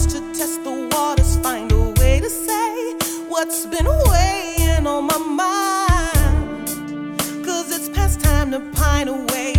just to test the waters, find a way to say what's been weighing on my mind. 'Cause it's past time to pine away.